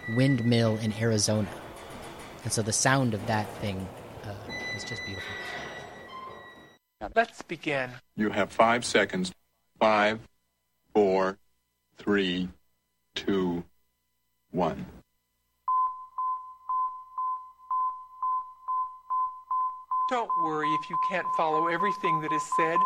windmill in Arizona. And so the sound of that thing is just beautiful. Let's begin. You have 5 seconds. 5, 4, 3, 2, 1. Don't worry if you can't follow everything that is said.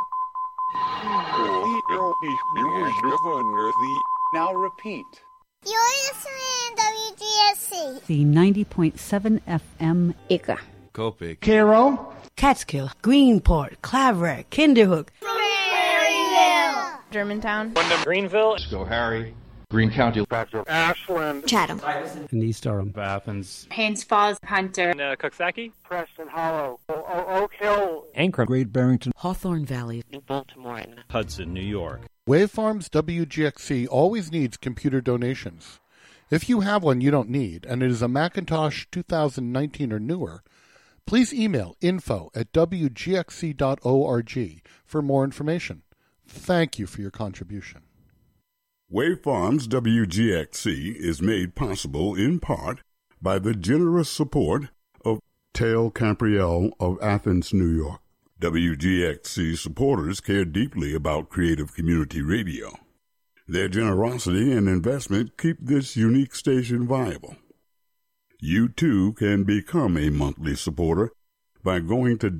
Now repeat. You're listening to WGSC. The 90.7 FM. Ika. Copic. Cairo. Catskill. Greenport. Claverack. Kinderhook. Prairieville. Germantown. Greenville. Schoharie. Greene County. Ashland. Chatham. And East Durham. Athens. Haines Falls. Hunter. Coxsackie. Preston Hollow. Oak Hill. Ankrum. Great Barrington. Hawthorne Valley. New Baltimore. Hudson, New York. Waveforms WGXC always needs computer donations. If you have one you don't need, and it is a Macintosh 2019 or newer, please email info@wgxc.org for more information. Thank you for your contribution. Waveforms WGXC is made possible in part by the generous support of Tail Campriel of Athens, New York. WGXC supporters care deeply about creative community radio. Their generosity and investment keep this unique station viable. You too can become a monthly supporter by going to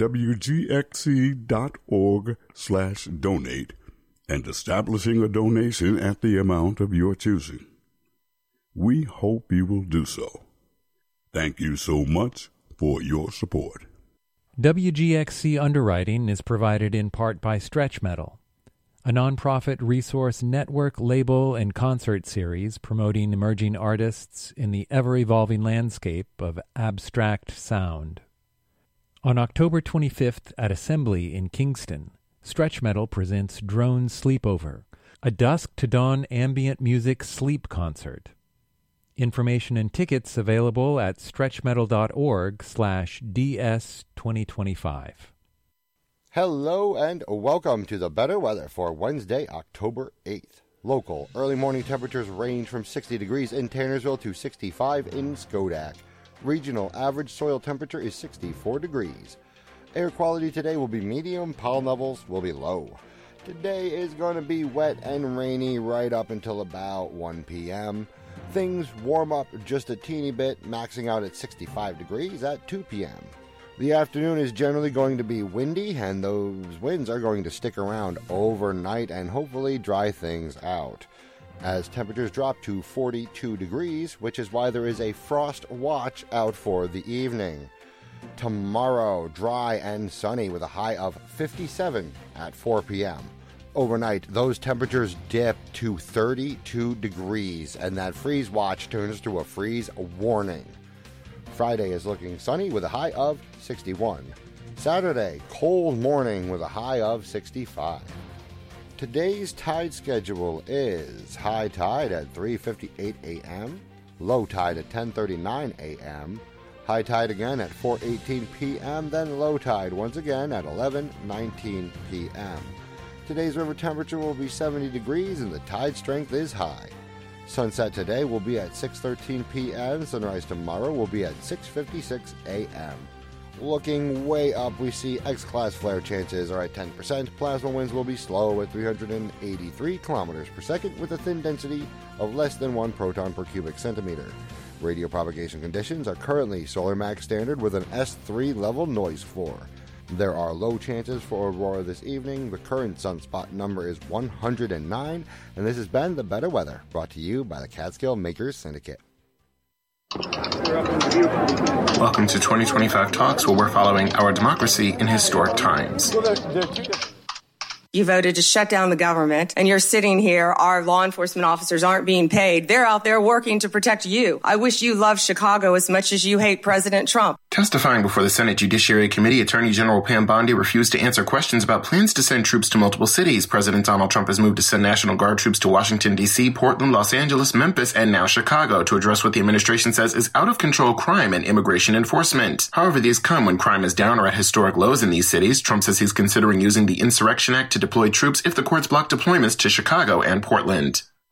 wgxc.org/donate and establishing a donation at the amount of your choosing. We hope you will do so. Thank you so much for your support. WGXC underwriting is provided in part by Stretch Metal, a nonprofit resource network, label, and concert series promoting emerging artists in the ever-evolving landscape of abstract sound. On October 25th at Assembly in Kingston, Stretch Metal presents Drone Sleepover, a dusk-to-dawn ambient music sleep concert. Information and tickets available at stretchmetal.org/DS2025. Hello and welcome to the Better Weather for Wednesday, October 8th. Local early morning temperatures range from 60 degrees in Tannersville to 65 in Schodack. Regional average soil temperature is 64 degrees. Air quality today will be medium, pollen levels will be low. Today is going to be wet and rainy right up until about 1 p.m. Things warm up just a teeny bit, maxing out at 65 degrees at 2 p.m. The afternoon is generally going to be windy, and those winds are going to stick around overnight and hopefully dry things out, as temperatures drop to 42 degrees, which is why there is a frost watch out for the evening. Tomorrow, dry and sunny with a high of 57 at 4 p.m. Overnight, those temperatures dip to 32 degrees, and that freeze watch turns to a freeze warning. Friday is looking sunny with a high of 61. Saturday, cold morning with a high of 65. Today's tide schedule is high tide at 3:58 a.m., low tide at 10:39 a.m., high tide again at 4:18 p.m., then low tide once again at 11:19 p.m. Today's river temperature will be 70 degrees and the tide strength is high. Sunset today will be at 6:13 p.m. Sunrise tomorrow will be at 6:56 a.m. Looking way up, we see X-class flare chances are at 10%. Plasma winds will be slow at 383 kilometers per second with a thin density of less than 1 proton per cubic centimeter. Radio propagation conditions are currently Solar Max standard with an S3 level noise floor. There are low chances for aurora this evening. The current sunspot number is 109, and this has been The Better Weather, brought to you by the Catskill Makers Syndicate. Welcome to 2025 Talks, where we're following our democracy in historic times. You voted to shut down the government, and you're sitting here. Our law enforcement officers aren't being paid. They're out there working to protect you. I wish you loved Chicago as much as you hate President Trump. Testifying before the Senate Judiciary Committee, Attorney General Pam Bondi refused to answer questions about plans to send troops to multiple cities. President Donald Trump has moved to send National Guard troops to Washington, D.C., Portland, Los Angeles, Memphis, and now Chicago to address what the administration says is out-of-control crime and immigration enforcement. However, these come when crime is down or at historic lows in these cities. Trump says he's considering using the Insurrection Act to deploy troops if the courts block deployments to Chicago and Portland.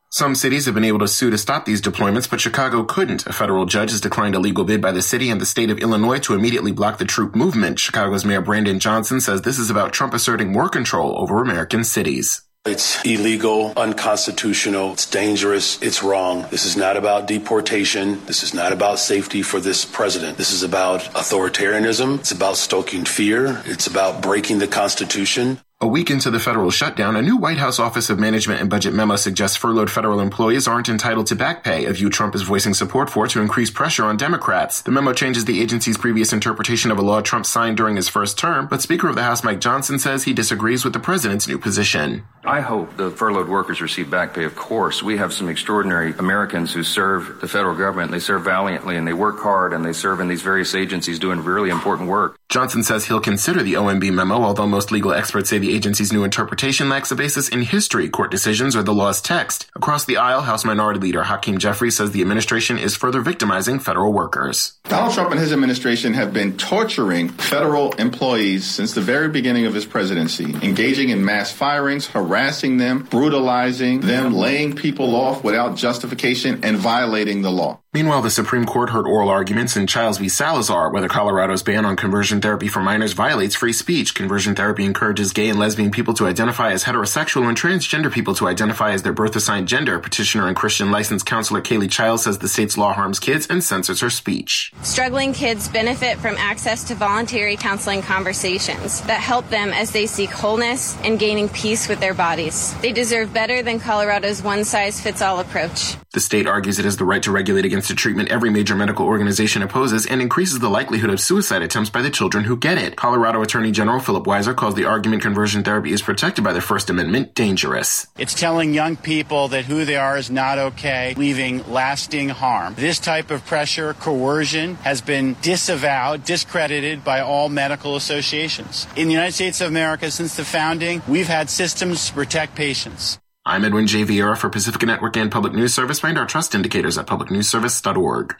Some cities have been able to sue to stop these deployments, but Chicago couldn't. A federal judge has declined a legal bid by the city and the state of Illinois to immediately block the troop movement. Chicago's Mayor Brandon Johnson says this is about Trump asserting more control over American cities. It's illegal, unconstitutional, it's dangerous, it's wrong. This is not about deportation. This is not about safety for this president. This is about authoritarianism. It's about stoking fear. It's about breaking the Constitution. A week into the federal shutdown, a new White House Office of Management and Budget memo suggests furloughed federal employees aren't entitled to back pay, a view Trump is voicing support for to increase pressure on Democrats. The memo changes the agency's previous interpretation of a law Trump signed during his first term, but Speaker of the House Mike Johnson says he disagrees with the president's new position. I hope the furloughed workers receive back pay. Of course, we have some extraordinary Americans who serve the federal government. They serve valiantly and they work hard and they serve in these various agencies doing really important work. Johnson says he'll consider the OMB memo, although most legal experts say the agency's new interpretation lacks a basis in history, court decisions, or the law's text. Across the aisle, House Minority Leader Hakeem Jeffries says the administration is further victimizing federal workers. Donald Trump and his administration have been torturing federal employees since the very beginning of his presidency, engaging in mass firings, harassing them, brutalizing them, laying people off without justification, and violating the law. Meanwhile, the Supreme Court heard oral arguments in Childs v. Salazar, whether Colorado's ban on conversion therapy for minors violates free speech. Conversion therapy encourages gay and lesbian people to identify as heterosexual and transgender people to identify as their birth-assigned gender. Petitioner and Christian licensed counselor Kaylee Childs says the state's law harms kids and censors her speech. Struggling kids benefit from access to voluntary counseling conversations that help them as they seek wholeness and gaining peace with their bodies. They deserve better than Colorado's one-size-fits-all approach. The state argues it has the right to regulate against a treatment every major medical organization opposes and increases the likelihood of suicide attempts by the children who get it. Colorado Attorney General Philip Weiser calls the argument conversion therapy is protected by the First Amendment dangerous. It's telling young people that who they are is not okay, leaving lasting harm. This type of pressure, coercion, has been disavowed, discredited by all medical associations. In the United States of America, since the founding, we've had systems to protect patients. I'm Edwin J. Vieira for Pacifica Network and Public News Service. Find our trust indicators at publicnewsservice.org.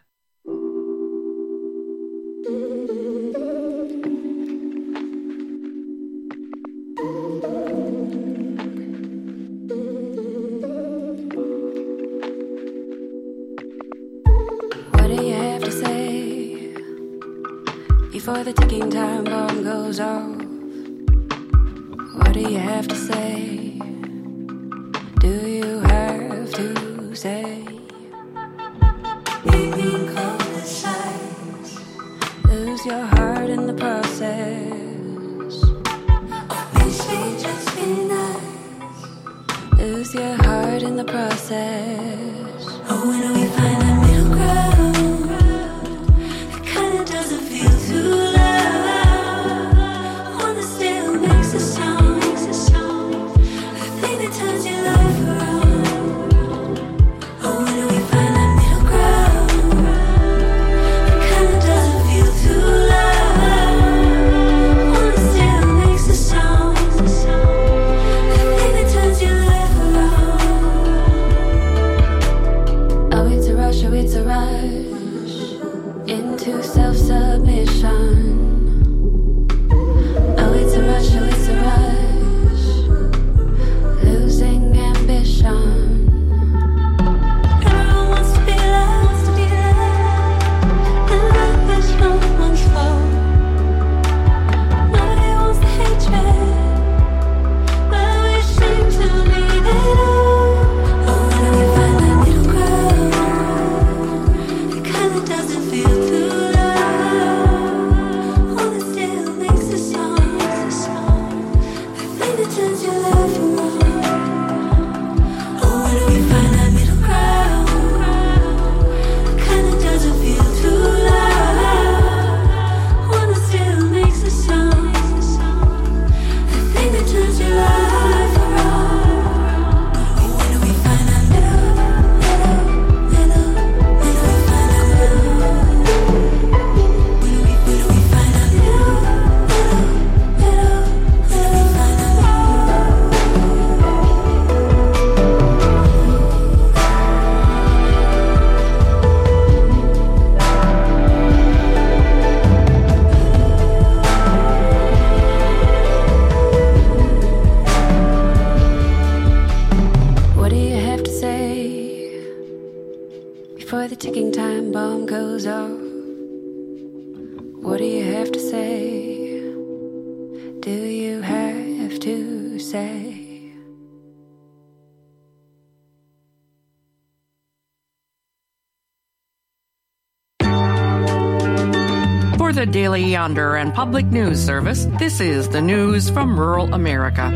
What do you have to say before the ticking time bomb goes off? What do you have to say? Do you have to say? Being cold decides, lose your heart in the process. Be sweet, just be nice. Lose your heart in the process. Oh, when do we find that middle ground? It kinda doesn't feel too loud. One that still makes a sound. The thing that turns your life around. Oh, when do we find that middle ground? It kinda doesn't feel too loud. One that still makes a sound. The thing that turns your life around. Oh, it's a rush, oh, it's a rush into self-submission. Oh, it's a rush, oh, it's a rush, losing ambition. Everyone wants to be loved, and love is no one's fault. Nobody wants the hatred, but we seem to need it all. Oh, when do we find that middle ground? It kinda doesn't feel too loud. One that still makes a sound. The thing that turns your life around. Oh, when do we find that middle ground? It kinda doesn't feel too loud. One that still makes a sound. The thing that turns your life around. Oh, when do we find that middle? When do we find that middle? bomb goes off, what do you have to say? Do you have to say? For the Daily Yonder and Public News Service, this is the news from rural America.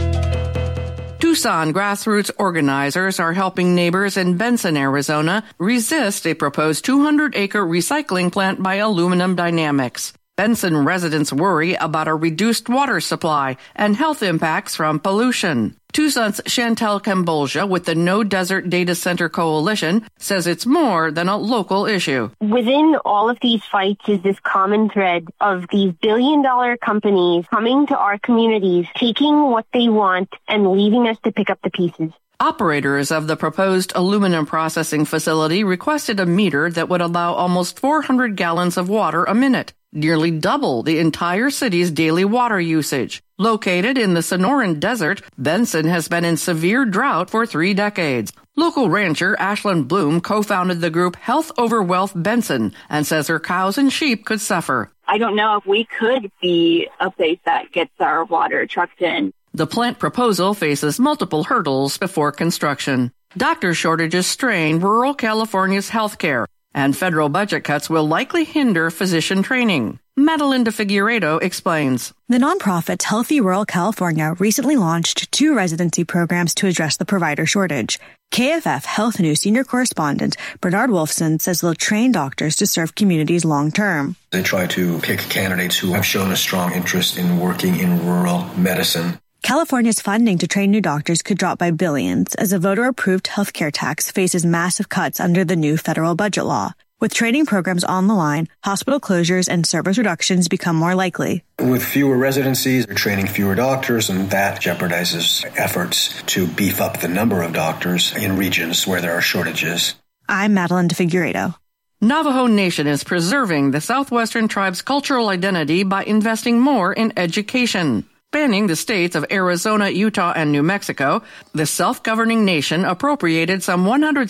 Tucson grassroots organizers are helping neighbors in Benson, Arizona, resist a proposed 200-acre recycling plant by Aluminum Dynamics. Benson residents worry about a reduced water supply and health impacts from pollution. Tucson's Chantel Cambogia with the No Desert Data Center Coalition says it's more than a local issue. Within all of these fights is this common thread of these billion-dollar companies coming to our communities, taking what they want and leaving us to pick up the pieces. Operators of the proposed aluminum processing facility requested a meter that would allow almost 400 gallons of water a minute, nearly double the entire city's daily water usage. Located in the Sonoran Desert, Benson has been in severe drought for 3 decades. Local rancher Ashlyn Bloom co-founded the group Health Over Wealth Benson and says her cows and sheep could suffer. I don't know if we could be a place that gets our water trucked in. The plant proposal faces multiple hurdles before construction. Doctor shortages strain rural California's healthcare, and federal budget cuts will likely hinder physician training. Madeline DeFigueiredo explains. The nonprofit Healthy Rural California recently launched 2 residency programs to address the provider shortage. KFF Health News senior correspondent Bernard Wolfson says they'll train doctors to serve communities long term. They try to pick candidates who have shown a strong interest in working in rural medicine. California's funding to train new doctors could drop by billions as a voter-approved healthcare tax faces massive cuts under the new federal budget law. With training programs on the line, hospital closures and service reductions become more likely. With fewer residencies, they're training fewer doctors, and that jeopardizes efforts to beef up the number of doctors in regions where there are shortages. I'm Madeline DeFigueiredo. Navajo Nation is preserving the Southwestern tribe's cultural identity by investing more in education. Spanning the states of Arizona, Utah, and New Mexico, the self-governing nation appropriated some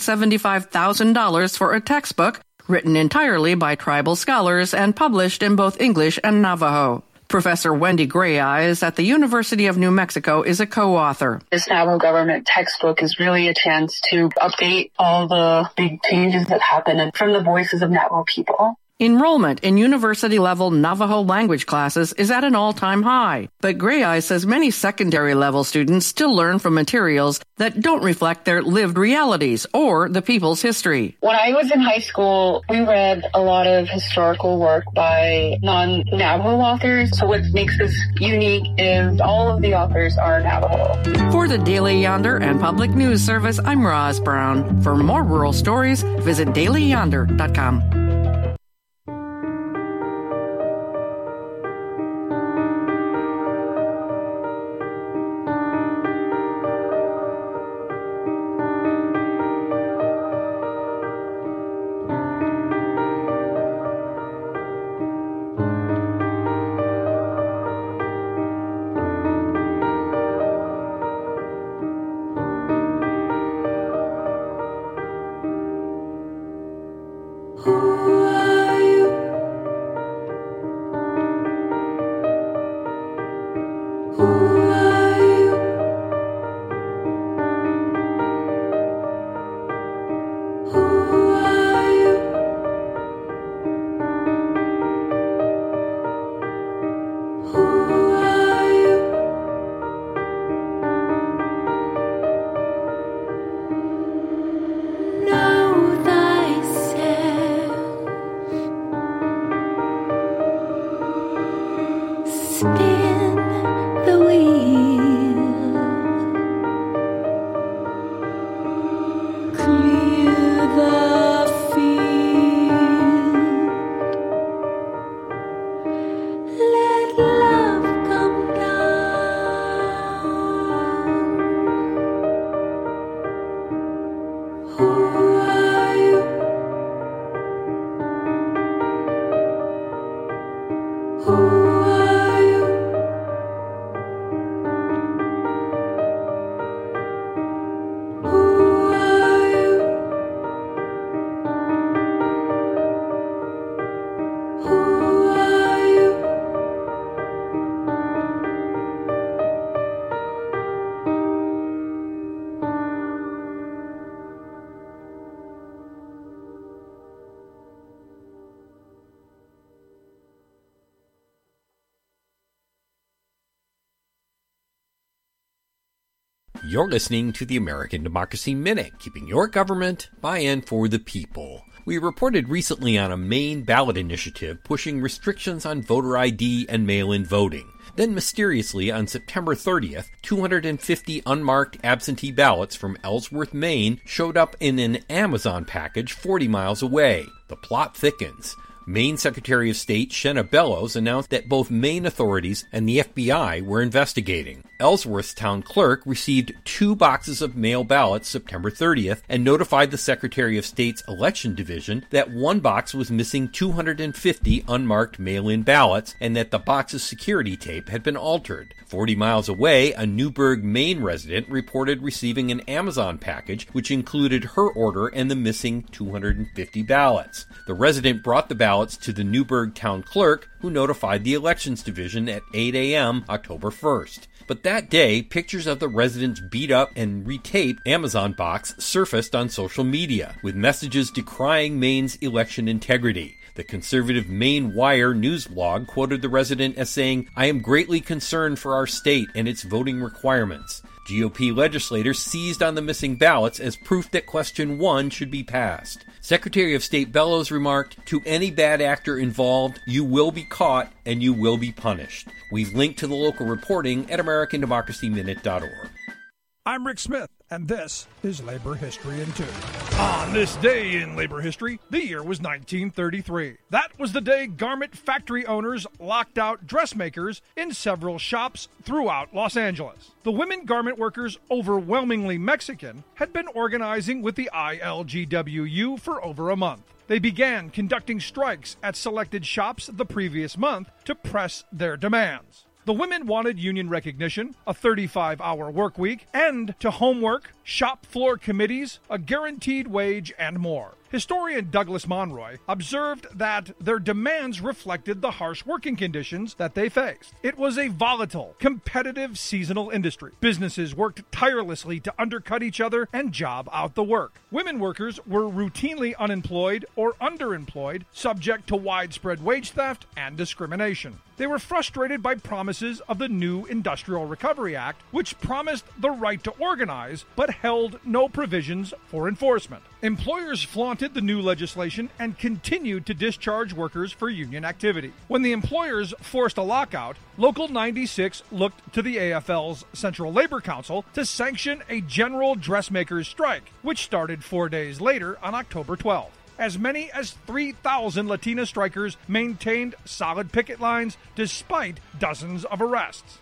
$175,000 for a textbook written entirely by tribal scholars and published in both English and Navajo. Professor Wendy Greyeyes at the University of New Mexico is a co-author. This Navajo government textbook is really a chance to update all the big changes that happen from the voices of Navajo people. Enrollment in university-level Navajo language classes is at an all-time high, but Greyeyes says many secondary-level students still learn from materials that don't reflect their lived realities or the people's history. When I was in high school, we read a lot of historical work by non-Navajo authors, so what makes this unique is all of the authors are Navajo. For the Daily Yonder and Public News Service, I'm Roz Brown. For more rural stories, visit dailyyonder.com. Who are you? You're listening to the American Democracy Minute, keeping your government by and for the people. We reported recently on a Maine ballot initiative pushing restrictions on voter ID and mail-in voting. Then mysteriously, on September 30th, 250 unmarked absentee ballots from Ellsworth, Maine showed up in an Amazon package 40 miles away. The plot thickens. Maine Secretary of State Shenna Bellows announced that both Maine authorities and the FBI were investigating. Ellsworth's town clerk received 2 boxes of mail ballots September 30th and notified the Secretary of State's Election Division that one box was missing 250 unmarked mail-in ballots and that the box's security tape had been altered. 40 miles away, a Newburgh, Maine resident reported receiving an Amazon package which included her order and the missing 250 ballots. The resident brought the ballots to the Newburgh town clerk, who notified the Elections Division at 8 a.m. October 1st. But that day, pictures of the resident's beat-up and retaped Amazon box surfaced on social media, with messages decrying Maine's election integrity. The conservative Maine Wire news blog quoted the resident as saying, "I am greatly concerned for our state and its voting requirements." GOP legislators seized on the missing ballots as proof that Question 1 should be passed. Secretary of State Bellows remarked, "To any bad actor involved, you will be caught and you will be punished." We've linked to the local reporting at AmericanDemocracyMinute.org. I'm Rick Smith, and this is Labor History in 2. On this day in labor history, the year was 1933. That was the day garment factory owners locked out dressmakers in several shops throughout Los Angeles. The women garment workers, overwhelmingly Mexican, had been organizing with the ILGWU for over a month. They began conducting strikes at selected shops the previous month to press their demands. The women wanted union recognition, a 35-hour work week, end to homework, shop floor committees, a guaranteed wage, and more. Historian Douglas Monroy observed that their demands reflected the harsh working conditions that they faced. It was a volatile, competitive, seasonal industry. Businesses worked tirelessly to undercut each other and job out the work. Women workers were routinely unemployed or underemployed, subject to widespread wage theft and discrimination. They were frustrated by promises of the new Industrial Recovery Act, which promised the right to organize, but held no provisions for enforcement. Employers flaunted the new legislation and continued to discharge workers for union activity. When the employers forced a lockout, Local 96 looked to the AFL's Central Labor Council to sanction a general dressmakers strike, which started 4 days later on October 12th. As many as 3,000 Latina strikers maintained solid picket lines despite dozens of arrests.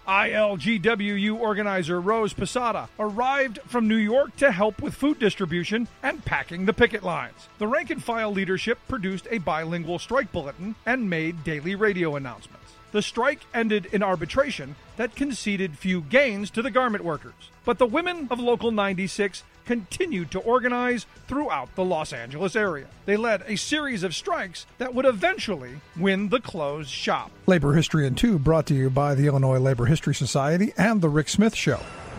ILGWU organizer Rose Posada arrived from New York to help with food distribution and packing the picket lines. The rank-and-file leadership produced a bilingual strike bulletin and made daily radio announcements. The strike ended in arbitration that conceded few gains to the garment workers. But the women of Local 96 continued to organize throughout the Los Angeles area. They led a series of strikes that would eventually win the closed shop. Labor History in 2 brought to you by the Illinois Labor History Society and The Rick Smith Show.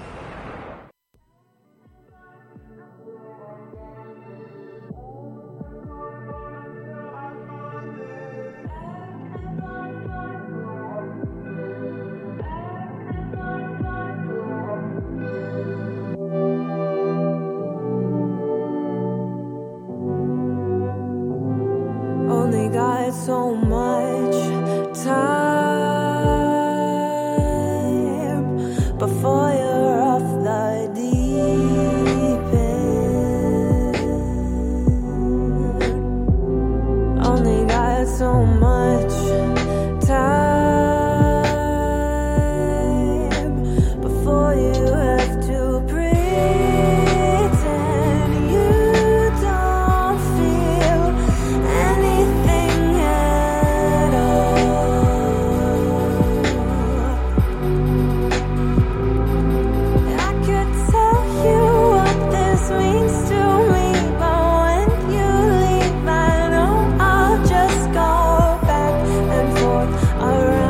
So much time before you're off the deep end. Only got so much time before you have to pretend you don't feel anything. All right.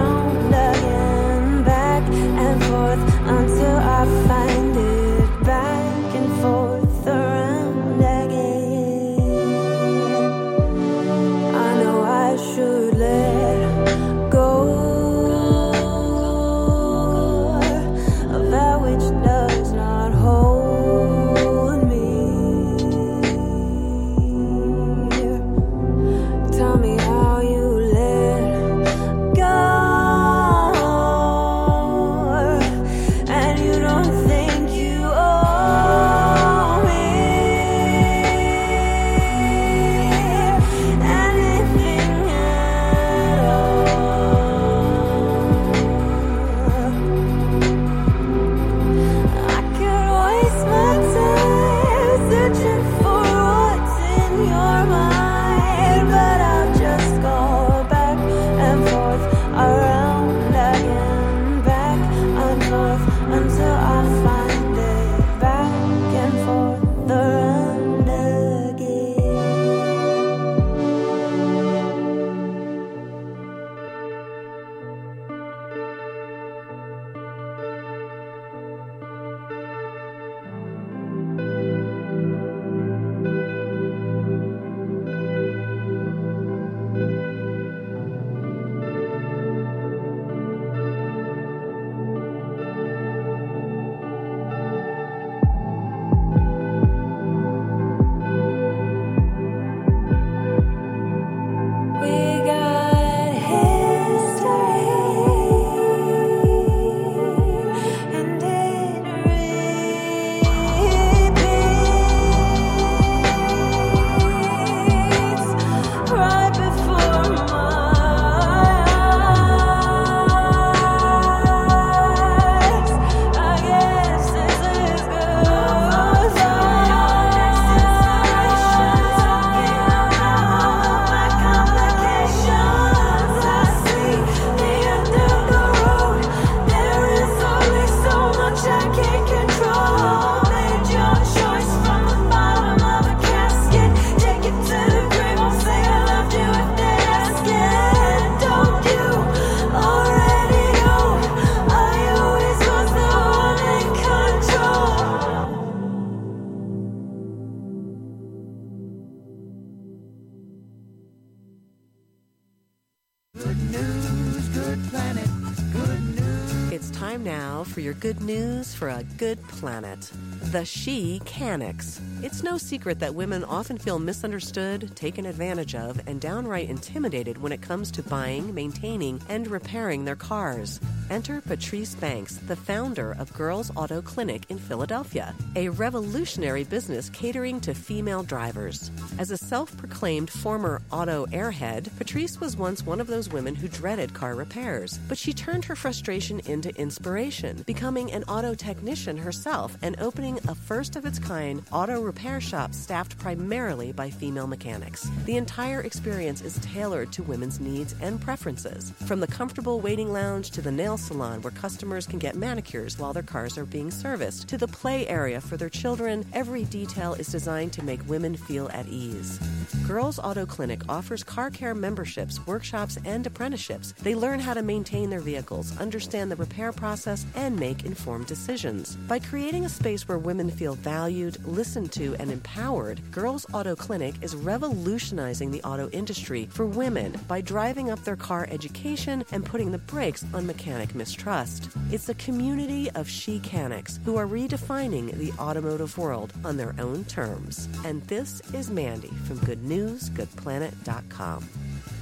news, good planet, good news. It's time now for your good news for a good planet. The She Canix. It's no secret that women often feel misunderstood, taken advantage of, and downright intimidated when it comes to buying, maintaining, and repairing their cars. Enter Patrice Banks, the founder of Girls Auto Clinic in Philadelphia, a revolutionary business catering to female drivers. As a self-proclaimed former auto airhead, Patrice was once one of those women who dreaded car repairs, but she turned her frustration into inspiration, becoming an auto technician herself and opening a first-of-its-kind auto repair shop staffed primarily by female mechanics. The entire experience is tailored to women's needs and preferences, from the comfortable waiting lounge to the nail salon where customers can get manicures while their cars are being serviced, to the play area for their children. Every detail is designed to make women feel at ease. Girls Auto Clinic offers car care memberships, workshops, and apprenticeships. They learn how to maintain their vehicles, understand the repair process, and make informed decisions. By creating a space where women feel valued, listened to, and empowered, Girls Auto Clinic is revolutionizing the auto industry for women by driving up their car education and putting the brakes on mechanic mistrust. It's a community of she-canics who are redefining the automotive world on their own terms. And this is Mandy from GoodNewsGoodPlanet.com.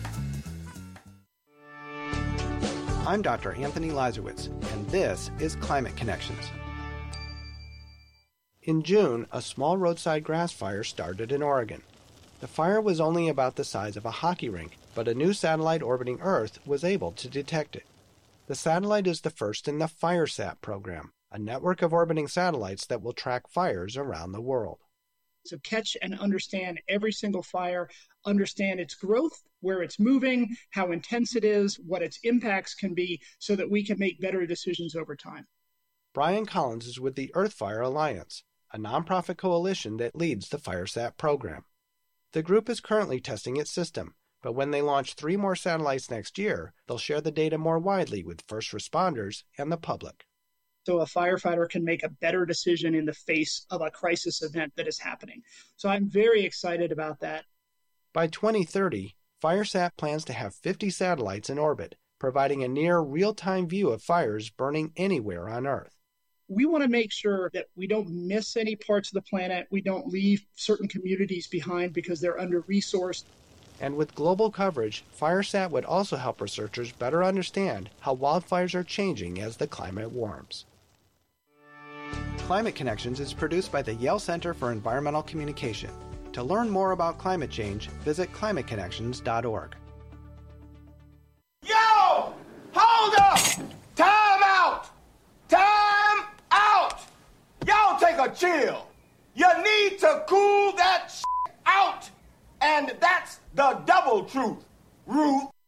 I'm Dr. Anthony Lazarowitz, and this is Climate Connections. In June, a small roadside grass fire started in Oregon. The fire was only about the size of a hockey rink, but a new satellite orbiting Earth was able to detect it. The satellite is the first in the FireSat program, a network of orbiting satellites that will track fires around the world. So catch and understand every single fire, understand its growth, where it's moving, how intense it is, what its impacts can be, so that we can make better decisions over time. Brian Collins is with the Earthfire Alliance, a nonprofit coalition that leads the FireSat program. The group is currently testing its system, but when they launch 3 more satellites next year, they'll share the data more widely with first responders and the public. So a firefighter can make a better decision in the face of a crisis event that is happening. So I'm very excited about that. By 2030, FireSat plans to have 50 satellites in orbit, providing a near real-time view of fires burning anywhere on Earth. We want to make sure that we don't miss any parts of the planet. We don't leave certain communities behind because they're under-resourced. And with global coverage, FireSat would also help researchers better understand how wildfires are changing as the climate warms. Climate Connections is produced by the Yale Center for Environmental Communication. To learn more about climate change, visit climateconnections.org. Yo! Hold up! Time out! Time out! Y'all take a chill. You need to cool that out. And that's the double truth, Ruth.